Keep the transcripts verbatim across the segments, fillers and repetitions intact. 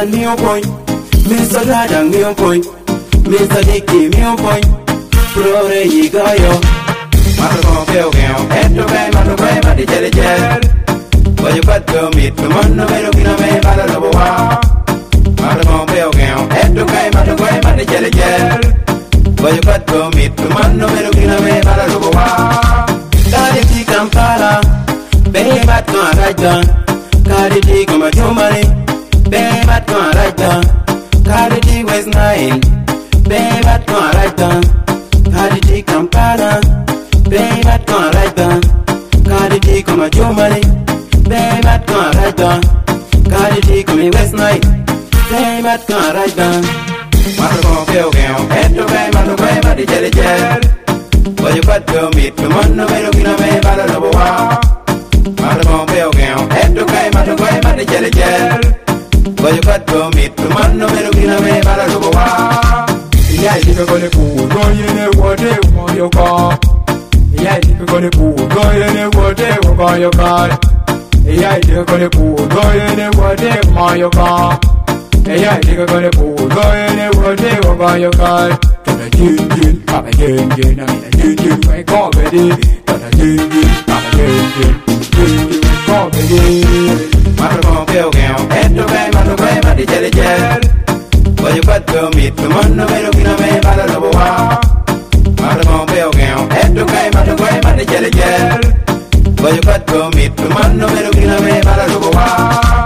Ryan me on point, Mister Radang me on point, Mister Dicky me on point, Pro Re Yigayo. Mato Peo Gao, Eto Bay, Mato Bay, Mati Jelly Jell. But you got to meet the man, no matter when I may battle the war. Mato Peo Gao, Eto Bay, Mato Bay, Mati Jelly Jell. But you got to meet the man, no matter when I may battle the war. Daddy Kampala, Bay Matma Raja, Cardi Goma Jumari, Bay Matma Raja, Cardi West Nile, Bay Matma Raja, Cardi Kampala. Bay mat kan raita, kadi di kama Jumari. Bay mat kan raita, kadi di kama West Nile. Bay mat kan raita. Mato kon Peo Gao, Eto Bay, Mato Bay, Mati Jelly Jell. Boy you got to meet the man, no matter when I may battle the war. Mato kon Peo Gao, Eto Bay, Mato Bay, Mati Jelly Jell. Boy you got to meet the man, no matter when I may battle the war. Yeah, you can go to pool, go in the water, on your car. Yeah, you can go to pool, go in the water, on your car. Yeah, you can go to pool, go in the water, on your car. Yeah, you can go to pool, go in the water, on your car. To the gin gin, I'm a gin gin, I mean a gin gin, my comedy. To the gin gin, I'm a gin gin, gin gin, my comedy. Mato kon Peo Gao, Eto Bay, Mato Bay, Mati Jelly Jell. But you got to meet the man, no matter when I may battle the war. Mato kon Peo Gao, Eto Bay, Mato Bay, Mati Jelly Jell. But you got to meet the man, no matter when I may battle the war.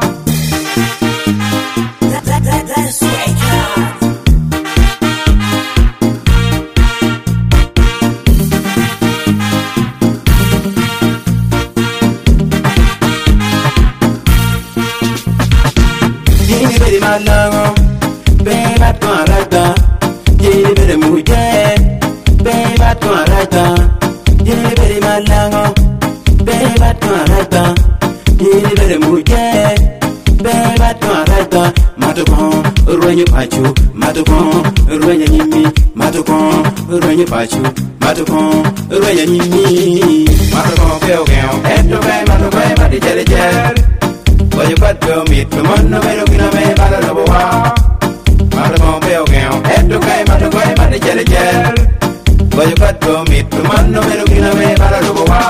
That's right, God. Jini bedi malango, be mat kan raita. Jini bedi muje, be mat kan raita. Jini bedi malango, be mat kan raita. Jini bedi muje, be mat kan raita. Mato kon ruenye pachu, mato kon ruenye nyimi, mato kon ruenye pachu, mato kon ruenye nyimi. Mato kon Peo Gao, Eto Bay, Mato Bay, Mati Jelly Jell. But you got to meet the man, no matter when I may battle the war. Mato kon Peo Gao, Eto Bay, Mato Bay, Mati Jelly Jell. But you got to meet the man, no matter when I may battle the war.